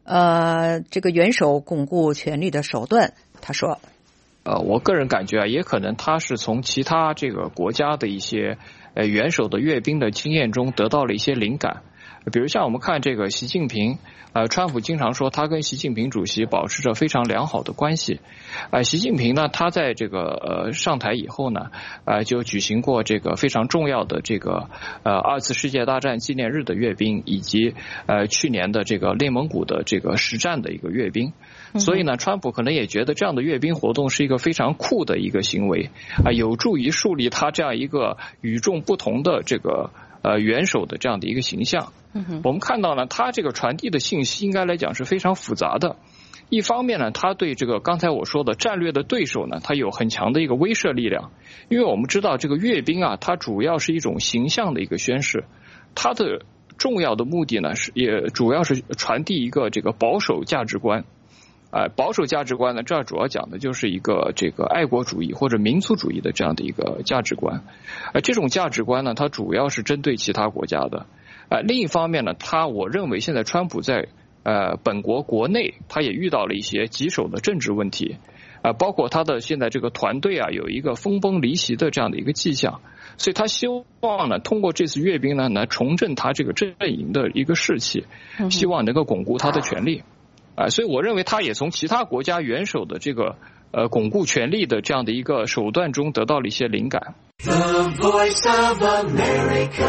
S2: 呃，这个元首巩固权力的手段，他说，
S22: 呃，我个人感觉啊，也可能他是从其他这个国家的一些呃元首的阅兵的经验中得到了一些灵感。比如像我们看这个习近平，呃，川普经常说他跟习近平主席保持着非常良好的关系。呃，习近平呢，他在这个呃上台以后呢，呃，就举行过这个非常重要的这个呃二次世界大战纪念日的阅兵，以及呃去年的这个内蒙古的这个实战的一个阅兵。所以呢，川普可能也觉得这样的阅兵活动是一个非常酷的一个行为，啊、呃，有助于树立他这样一个与众不同的这个呃元首的这样的一个形象。嗯、我们看到呢，他这个传递的信息应该来讲是非常复杂的。一方面呢，他对这个刚才我说的战略的对手呢，他有很强的一个威慑力量。因为我们知道这个阅兵啊，它主要是一种形象的一个宣示，它的重要的目的呢，是也主要是传递一个这个保守价值观。呃，保守价值观呢，这儿主要讲的就是一个这个爱国主义或者民族主义的这样的一个价值观。呃，这种价值观呢，它主要是针对其他国家的。呃，另一方面呢，他我认为现在川普在呃本国国内，他也遇到了一些棘手的政治问题，呃，包括他的现在这个团队啊，有一个分崩离析的这样的一个迹象，所以他希望呢，通过这次阅兵呢，来重振他这个阵营的一个士气，希望能够巩固他的权力。啊、呃，所以我认为他也从其他国家元首的这个呃巩固权力的这样的一个手段中得到了一些灵感。The Voice of America，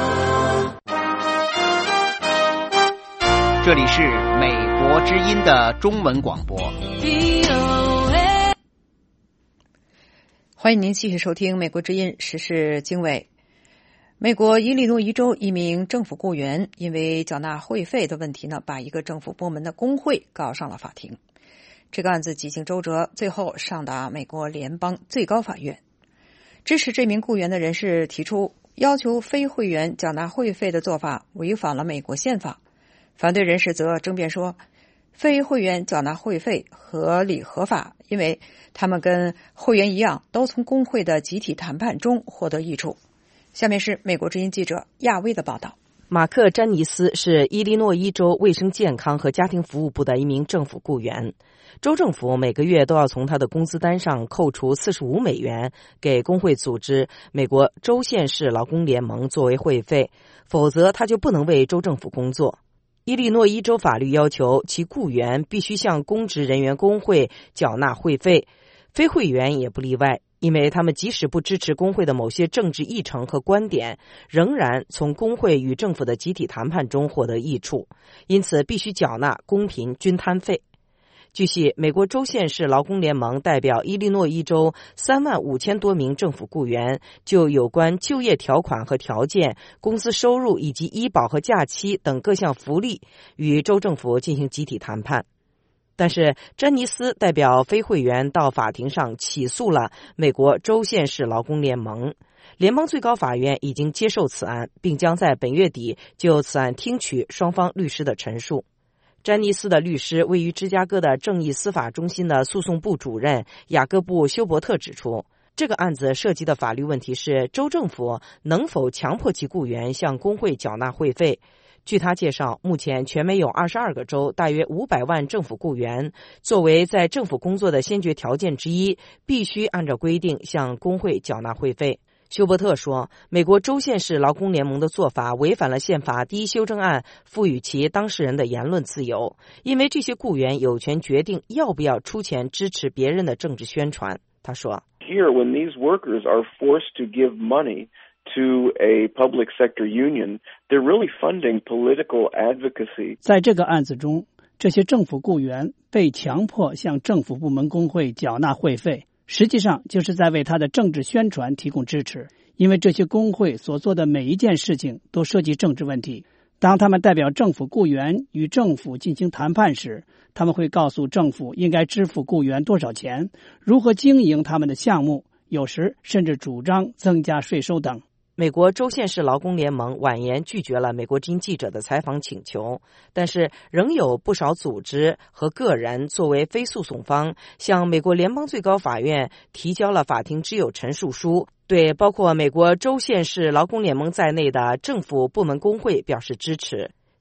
S4: 这里是美国之音的中文广播。
S2: 欢迎您继续收听美国之音时事经纬。美国伊利诺伊州一名政府雇员因为缴纳会费的问题呢，把一个政府部门的工会告上了法庭。这个案子几经周折，最后上达美国联邦最高法院。支持这名雇员的人士提出，要求非会员缴纳会费的做法违反了美国宪法。反对人士则争辩说，非会员缴纳会费合理合法，因为他们跟会员一样，都从工会的集体谈判中获得益处。下面是美国之音记者亚威的报道。
S7: 马克·詹尼斯是伊利诺伊州卫生健康和家庭服务部的一名政府雇员。州政府每个月都要从他的工资单上扣除四十五美元，给工会组织美国州县市劳工联盟作为会费，否则他就不能为州政府工作。伊利诺伊州法律要求其雇员必须向公职人员工会缴纳会费，非会员也不例外，因为他们即使不支持工会的某些政治议程和观点，仍然从工会与政府的集体谈判中获得益处，因此必须缴纳公平均摊费。据悉，美国州县市劳工联盟代表伊利诺伊州三万五千多名政府雇员，就有关就业条款和条件、工资收入以及医保和假期等各项福利与州政府进行集体谈判。但是詹尼斯代表非会员到法庭上起诉了美国州县市劳工联盟。联邦最高法院已经接受此案，并将在本月底就此案听取双方律师的陈述。詹尼斯的律师位于芝加哥的正义司法中心的诉讼部主任雅各布·休伯特指出，这个案子涉及的法律问题是州政府能否强迫其雇员向工会缴纳会费。据他介绍，目前全美有二十二个州，大约五百万政府雇员，作为在政府工作的先决条件之一，必须按照规定向工会缴纳会费。休伯特说，美国州县市劳工联盟的做法违反了宪法第一修正案赋予其当事人的言论自由，因为这些雇员有权决定要不要出钱支持别人的政治宣传。他说
S23: Here, when these workers are forced to give money to a public sector union, they're really funding political advocacy.
S24: 在这个案子中，这些政府雇员被强迫向政府部门工会缴纳会费，实际上就是在为他的政治宣传提供支持，因为这些工会所做的每一件事情都涉及政治问题。当他们代表政府雇员与政府进行谈判时，他们会告诉政府应该支付雇员多少钱，如何经营他们的项目，有时甚至主张增加税收等。
S7: 美国州县市劳工联盟婉言拒绝了美国之音记者的采访请求，但是仍有不少组织和个人作为非诉讼方向美国联邦最高法院提交了法庭之友陈述书，对包括美国州县市劳工联盟在内的政府部门工会表示支持。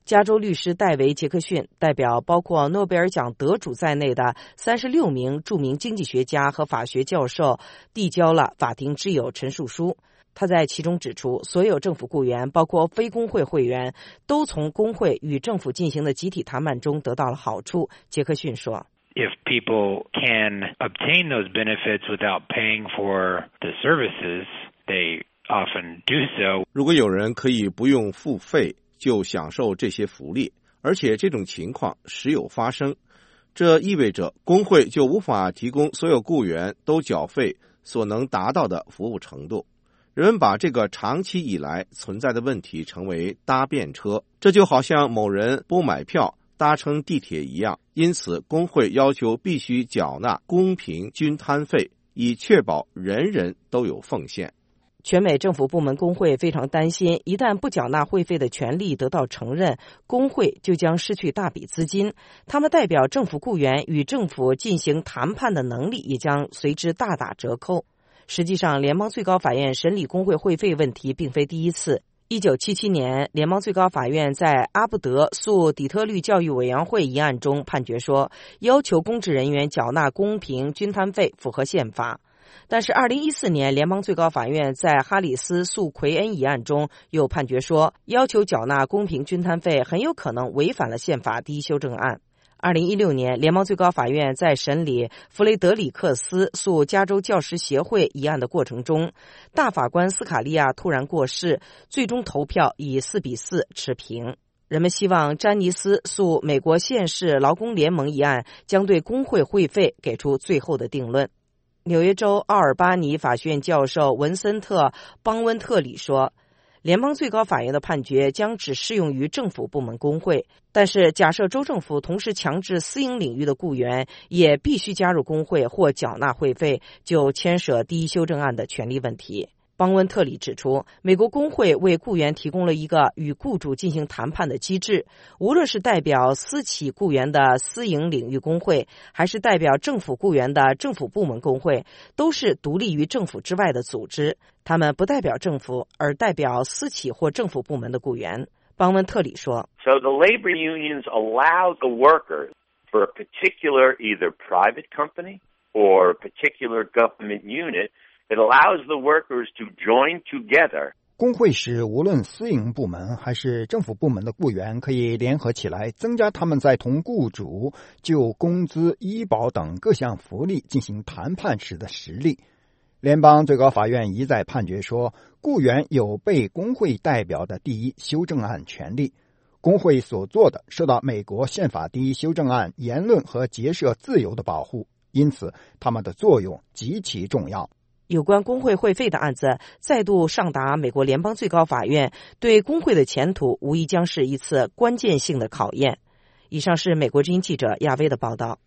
S7: 加州律师戴维·杰克逊代表包括诺贝尔奖得主在内的三十六名著名经济学家和法学教授递交了法庭之友陈述书。他在其中指出，所有政府雇员，包括非工会会员，都从工会与政府进行的集体谈判中得到了好处。杰克逊说
S8: If people can obtain those benefits without paying for the services, they often do so.
S9: 如果有人可以不用付费就享受这些福利，而且这种情况时有发生，这意味着工会就无法提供所有雇员都缴费所能达到的服务程度。人们把这个长期以来存在的问题称为搭便车，这就好像某人不买票搭乘地铁一样，因此工会要求必须缴纳公平均摊费，以确保人人都有奉献。
S7: 全美政府部门工会非常担心，一旦不缴纳会费的权利得到承认，工会就将失去大笔资金，他们代表政府雇员与政府进行谈判的能力也将随之大打折扣。实际上，联邦最高法院审理工会会费问题并非第一次。一九七七年，联邦最高法院在阿布德诉底特律教育委员会一案中判决说，要求公职人员缴纳公平均摊费符合宪法。但是二零一四年，联邦最高法院在哈里斯诉奎恩一案中又判决说，要求缴纳公平均摊费很有可能违反了宪法第一修正案。二零一六年，联邦最高法院在审理弗雷德里克斯诉加州教师协会一案的过程中，大法官斯卡利亚突然过世，最终投票以四比四持平。人们希望詹尼斯诉美国县市劳工联盟一案将对工会会费给出最后的定论。纽约州奥尔巴尼法学院教授文森特·邦温特里说，联邦最高法院的判决将只适用于政府部门工会，但是假设州政府同时强制私营领域的雇员也必须加入工会或缴纳会费，就牵涉第一修正案的权利问题。邦温特里指出，美国工会为雇员提供了一个与雇主进行谈判的机制，无论是代表私企雇员的私营领域工会，还是代表政府雇员的政府部门工会，都是独立于政府之外的组织，他们不代表政府，而代表私企或政府部门的雇员。邦温特里说
S10: So the labor unions allow the workers for a particular either private company or a particular government unit,It allows the workers to join together.
S11: 工会使无论私营部门还是政府部门的雇员可以联合起来，增加他们在同雇主就工资、医保等各项福利进行谈判时的实力。联邦最高法院一再判决说，雇员有被工会代表的第一修正案权利。工会所做的受到美国宪法第一修正案言论和结社自由的保护，因此他们的作用极其重要。
S7: 有关工会会费的案子再度上达美国联邦最高法院，对工会的前途无疑将是一次关键性的考验。以上是美国之音记者亚薇的报道。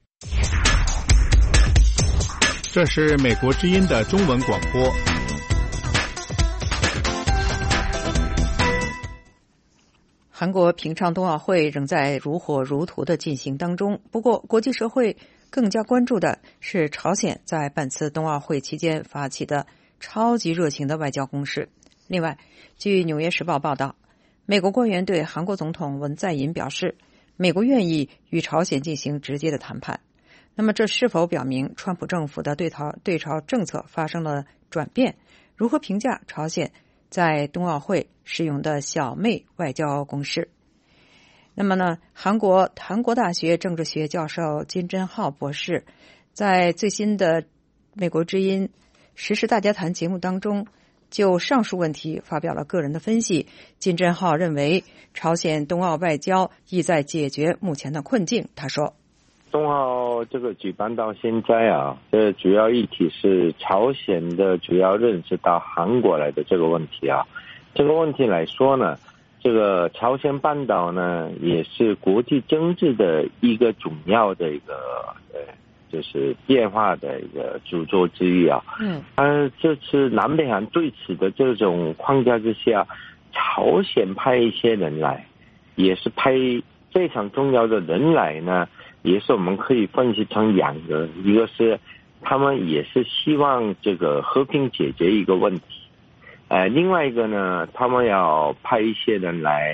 S25: 这是美国之音的中文广播。
S2: 韩国平昌冬奥会仍在如火如荼的进行当中，不过国际社会更加关注的是朝鲜在本次冬奥会期间发起的超级热情的外交攻势。另外，据《纽约时报》报道，美国官员对韩国总统文在寅表示，美国愿意与朝鲜进行直接的谈判。那么，这是否表明川普政府的对朝对朝政策发生了转变？如何评价朝鲜在冬奥会使用的小妹外交攻势？那么呢，韩国韩国大学政治学教授金真浩博士在最新的美国之音时事大家谈节目当中，就上述问题发表了个人的分析。金真浩认为，朝鲜冬奥外交意在解决目前的困境。他说，
S26: 冬奥这个举办到现在啊，这主要议题是朝鲜的主要认识到韩国来的这个问题啊。这个问题来说呢，这个朝鲜半岛呢，也是国际政治的一个重要的一个呃，就是变化的一个主轴之一啊。嗯。而这次南北韩对此的这种框架之下，朝鲜派一些人来，也是派非常重要的人来呢，也是我们可以分析成两个，一个是他们也是希望这个和平解决一个问题。呃，另外一个呢，他们要派一些人来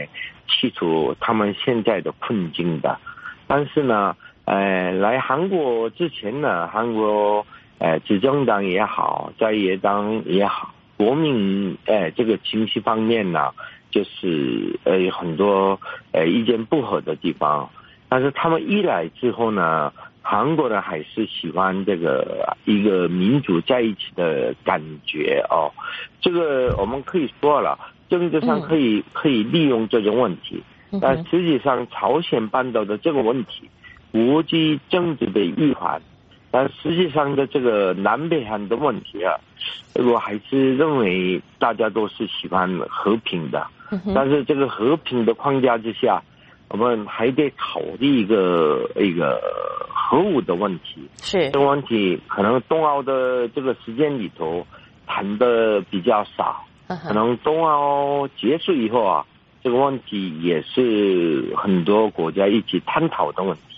S26: 去除他们现在的困境的。但是呢，呃，来韩国之前呢，韩国呃执政党也好，在野党也好，国民呃这个情绪方面呢，就是呃有很多呃意见不合的地方。但是他们一来之后呢，韩国人还是喜欢这个一个民主在一起的感觉哦。这个我们可以说了，政治上可以、嗯、可以利用这种问题，但实际上朝鲜半岛的这个问题，国际政治的一环，但实际上的这个南北韩的问题啊，我还是认为大家都是喜欢和平的，嗯、但是这个和平的框架之下，我们还得考虑一个一个核武的问题。
S2: 是
S26: 这个问题，可能冬奥的这个时间里头谈的比较少，嗯、可能冬奥结束以后啊，这个问题也是很多国家一起探讨的问题。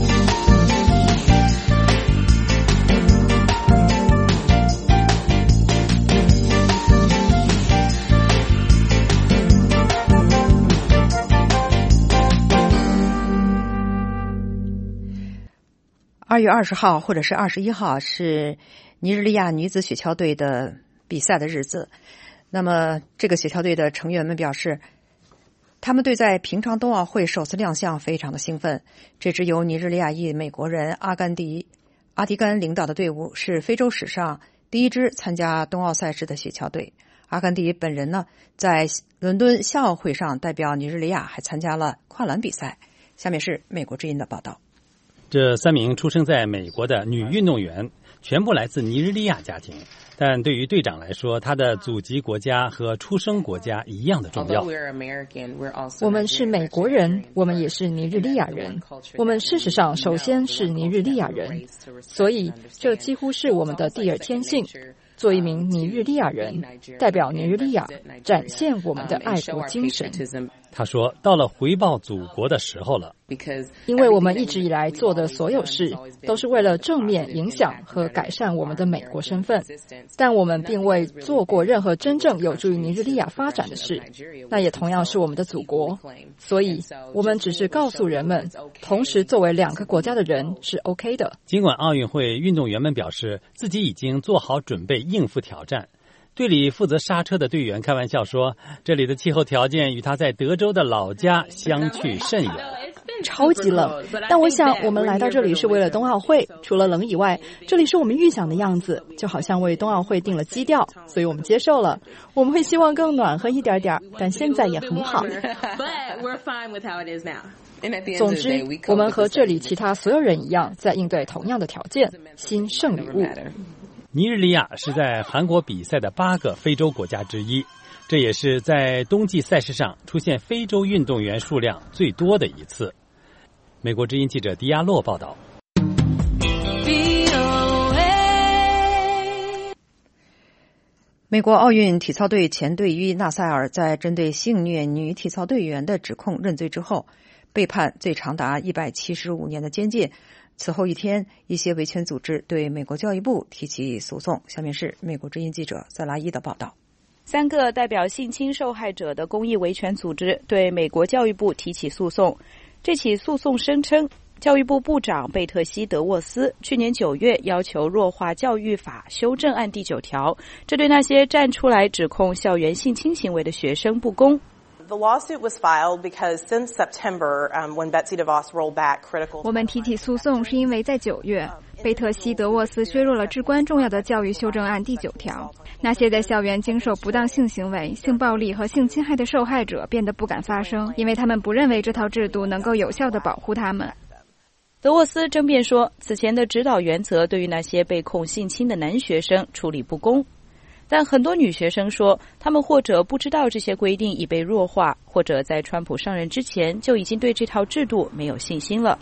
S2: 二月二十号或者是二十一号是尼日利亚女子雪橇队的比赛的日子。那么这个雪橇队的成员们表示，他们队在平昌冬奥会首次亮相非常的兴奋。这支由尼日利亚裔美国人阿甘迪阿迪甘领导的队伍是非洲史上第一支参加冬奥赛事的雪橇队。阿甘迪本人呢，在伦敦夏奥会上代表尼日利亚还参加了跨栏比赛。下面是美国之音的报道。
S14: 这三名出生在美国的女运动员全部来自尼日利亚家庭，但对于队长来说，他的祖籍国家和出生国家一样的重要。
S17: 我们是美国人，我们也是尼日利亚人。我们事实上首先是尼日利亚人，所以这几乎是我们的第二天性。做一名尼日利亚人，代表尼日利亚，展现我们的爱国精神。
S14: 他说，到了回报祖国的时候了。
S17: 因为我们一直以来做的所有事都是为了正面影响和改善我们的美国身份，但我们并未做过任何真正有助于尼日利亚发展的事，那也同样是我们的祖国。所以我们只是告诉人们，同时作为两个国家的人是 OK 的。
S14: 尽管奥运会运动员们表示自己已经做好准备应付挑战，队里负责刹车的队员开玩笑说，这里的气候条件与他在德州的老家相去甚远。
S17: 超级冷，但我想我们来到这里是为了冬奥会，除了冷以外，这里是我们预想的样子，就好像为冬奥会定了基调，所以我们接受了。我们会希望更暖和一点点，但现在也很好。总之，我们和这里其他所有人一样，在应对同样的条件，心胜于物。
S14: 尼日利亚是在韩国比赛的八个非洲国家之一，这也是在冬季赛事上出现非洲运动员数量最多的一次。美国之音记者迪亚洛报道。
S2: 美国奥运体操队前队医纳赛尔在针对性虐女体操队员的指控认罪之后，被判最长达一百七十五年的监禁。此后一天，一些维权组织对美国教育部提起诉讼。下面是美国之音记者塞拉伊的报道。
S1: 三个代表性侵受害者的公益维权组织对美国教育部提起诉讼。这起诉讼声称，教育部部长贝特西·德沃斯去年九月要求弱化教育法修正案第九条，这对那些站出来指控校园性侵行为的学生不公。
S5: The lawsuit was filed because since September, um, when Betsy DeVos rolled back critical...
S6: 我们提起诉讼是因为在九月，贝特西·德沃斯削弱了至关重要的教育修正案第九条。那些在校园经受不当性行为、性暴力和性侵害的受害者变得不敢发声，因为他们不认为这套制度能够有效地保护他们。
S1: 德沃斯争辩说，此前的指导原则对于那些被控性侵的男学生处理不公。但很多女学生说，他们或者不知道这些规定已被弱化，或者在川普上任之前就已经对这套制度没有信心了。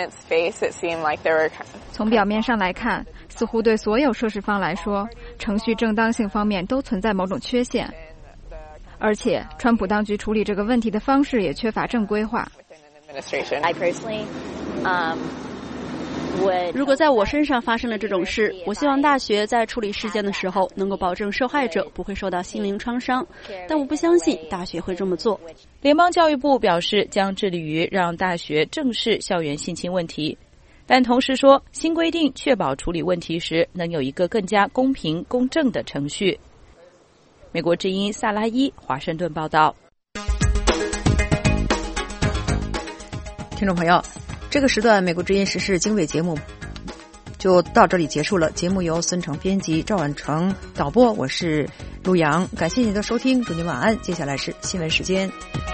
S6: 从表面上来看，似乎对所有涉事方来说，程序正当性方面都存在某种缺陷，而且川普当局处理这个问题的方式也缺乏正规化。
S12: I personally, um,
S3: 如果在我身上发生了这种事，我希望大学在处理事件的时候能够保证受害者不会受到心灵创伤，但我不相信大学会这么做。
S1: 联邦教育部表示将致力于让大学正视校园性侵问题，但同时说新规定确保处理问题时能有一个更加公平公正的程序。美国之音萨拉伊华盛顿报道。
S2: 听众朋友，这个时段美国之音时事经纬节目就到这里结束了。节目由孙成编辑，赵婉成导播，我是陆阳，感谢您的收听，祝您晚安。接下来是新闻时间。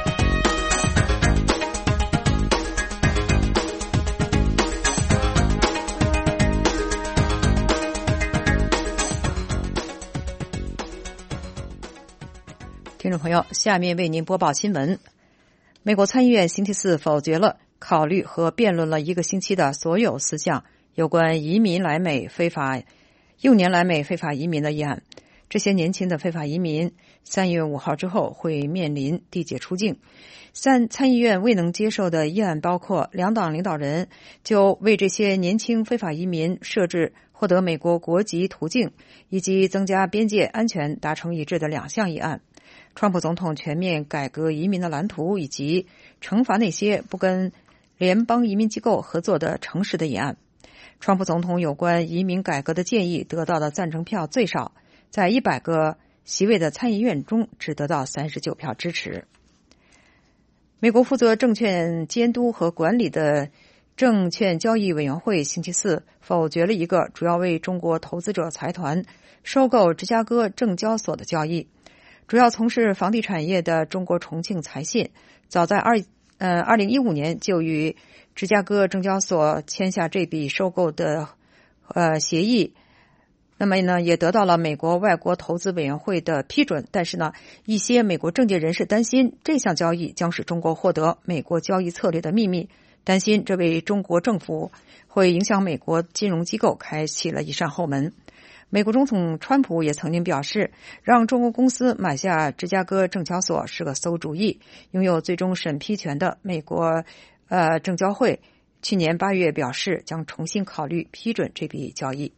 S2: 听众朋友，下面为您播报新闻。美国参议院星期四否决了考虑和辩论了一个星期的所有四项有关移民来美非法幼年来美非法移民的议案。这些年轻的非法移民三月五号之后会面临递解出境。参参议院未能接受的议案包括两党领导人就为这些年轻非法移民设置获得美国国籍途径以及增加边界安全达成一致的两项议案。川普总统全面改革移民的蓝图以及惩罚那些不跟联邦移民机构合作的城市的议案。川普总统有关移民改革的建议得到的赞成票最少，在一百个席位的参议院中只得到三十九票支持。美国负责证券监督和管理的证券交易委员会星期四否决了一个主要为中国投资者财团收购芝加哥证交所的交易。主要从事房地产业的中国重庆财信早在二呃二零一五年就与芝加哥证交所签下这笔收购的呃协议，那么呢也得到了美国外国投资委员会的批准。但是呢，一些美国政界人士担心这项交易将使中国获得美国交易策略的秘密，担心这为中国政府会影响美国金融机构开启了一扇后门。美国总统川普也曾经表示，让中国公司买下芝加哥证交所是个馊主意。拥有最终审批权的美国呃证交会去年八月表示将重新考虑批准这笔交易。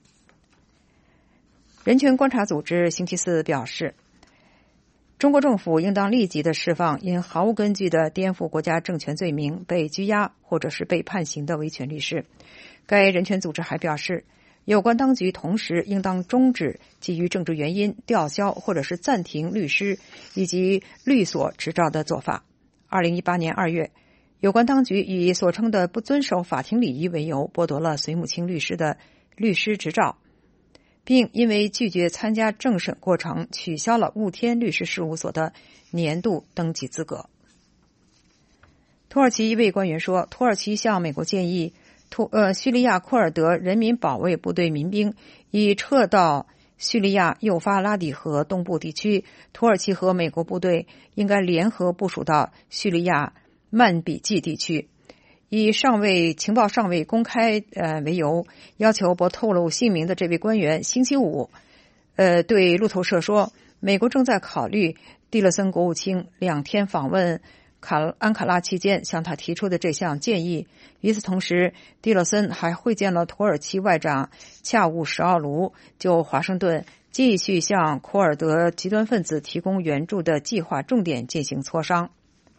S2: 人权观察组织星期四表示，中国政府应当立即的释放因毫无根据的颠覆国家政权罪名被拘押或者是被判刑的维权律师。该人权组织还表示，有关当局同时应当终止基于政治原因吊销或者是暂停律师以及律所执照的做法。二零一八年二月，有关当局以所称的不遵守法庭礼仪为由剥夺了隋母清律师的律师执照，并因为拒绝参加政审过程取消了雾天律师事务所的年度登记资格。土耳其一位官员说，土耳其向美国建议土呃叙利亚库尔德人民保卫部队民兵已撤到叙利亚幼发拉底河东部地区，土耳其和美国部队应该联合部署到叙利亚曼比季地区。以尚未情报尚未公开呃为由，要求不透露姓名的这位官员星期五呃对路透社说，美国正在考虑蒂勒森国务卿两天访问卡安卡拉期间向他提出的这项建议。与此同时，蒂勒森还会见了土耳其外长恰乌什奥卢，就华盛顿继续向库尔德极端分子提供援助的计划重点进行磋商。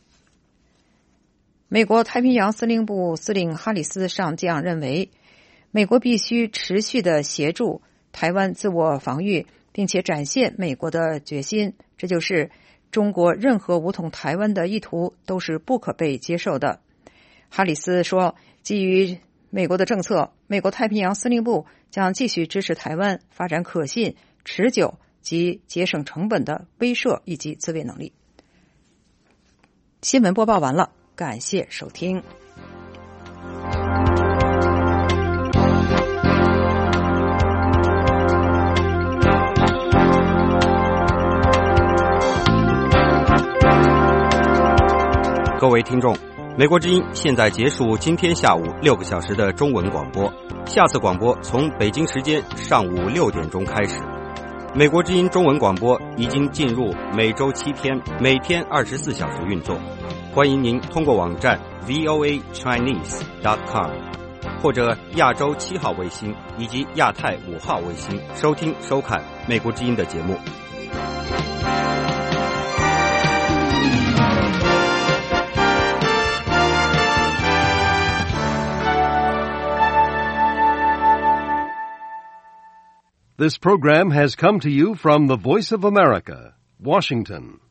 S2: 美国太平洋司令部司令哈里斯上将认为，美国必须持续的协助台湾自我防御，并且展现美国的决心，这就是中国任何武统台湾的意图都是不可被接受的。哈里斯说，基于美国的政策，美国太平洋司令部将继续支持台湾发展可信、持久及节省成本的威慑以及自卫能力。新闻播报完了，感谢收听。
S12: 各位听众，美国之音现在结束今天下午六个小时的中文广播，下次广播从北京时间上午六点钟开始。美国之音中文广播已经进入每周七天，每天二十四小时运作。欢迎您通过网站 V O A Chinese dot com 或者亚洲七号卫星以及亚太五号卫星收听收看美国之音的节目。
S13: This program has come to you from the Voice of America, Washington.